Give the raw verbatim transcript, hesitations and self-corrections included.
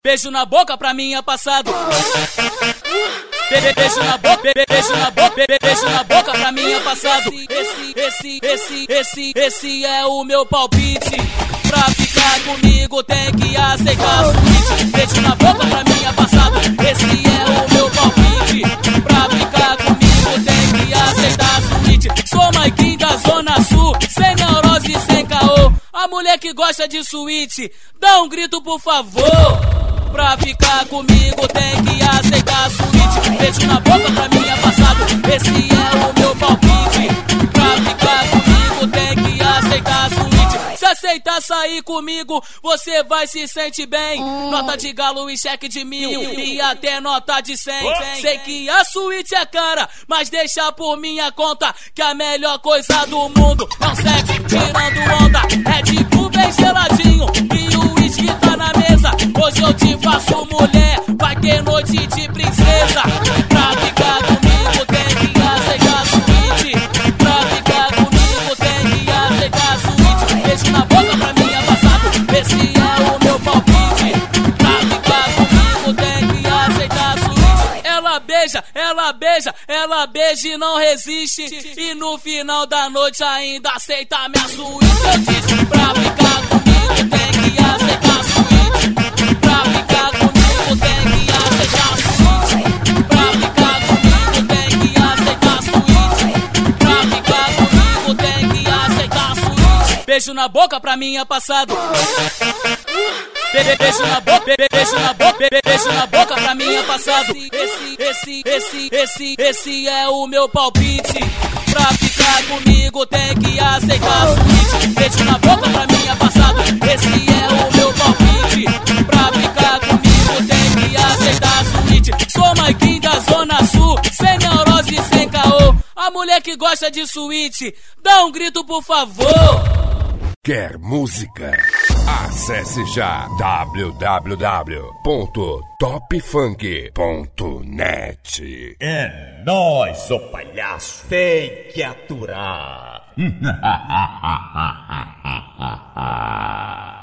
Beijo na boca pra mim é passado. Beijo na boca, beijo na boca, beijo na boca pra mim é passado. Esse, esse, esse, esse, esse é o meu palpite. Pra ficar comigo tem que aceitar a suíte. Beijo na boca pra mim é passado. Esse é o meu palpite. Pra ficar comigo tem que aceitar a suíte. Sou Maiquinho da Zona Sul, sem neurose e sem caô. A mulher que gosta de suíte, dá um grito por favor. Pra ficar comigo tem que aceitar a suíte. Beijo na boca pra mim é passado. Esse é o meu palpite. Pra ficar comigo tem que aceitar a suíte. Se aceitar sair comigo, você vai se sentir bem. Nota de galo e cheque de mil e até nota de cem. Sei que a suíte é cara, mas deixa por minha conta que a melhor coisa do mundo é um sexo tirando onda. É tipo bem geladinho e o uísque tá na mesa. Hoje eu te faço mulher, vai ter noite de princesa. Pra ficar comigo tem que aceitar a suíte. Pra ficar comigo tem que aceitar a suíte. Beijo na boca pra mim é passado. Esse é o meu palpite. Pra ficar comigo tem que aceitar a suíte. Ela beija, ela beija, ela beija e não resiste. E no final da noite ainda aceita minha suíte. Eu disse pra ficar comigo tem que aceitar a suíte. Pra ficar comigo tem que aceitar a suíte. Pra ficar comigo tem que aceitar a suíte. Pra ficar comigo tem que aceitar a suíte. Beijo na boca pra mim é passado. Beijo na boca, beijo na boca, beijo na boca pra mim é passado. Esse, esse, esse, esse, esse é o meu palpite. Pra ficar comigo tem que aceitar a suíte. Beijo na boca pra mim é passado. Esse é o meu palpite. Pra ficar comigo tem que aceitar a suíte. Sou Maiquinho da Zona Sul, sem neurose e sem caô. A mulher que gosta de suíte, dá um grito por favor. Quer música? Acesse já w w w ponto top funk ponto net. É nóis, ô palhaço. Tem que aturar.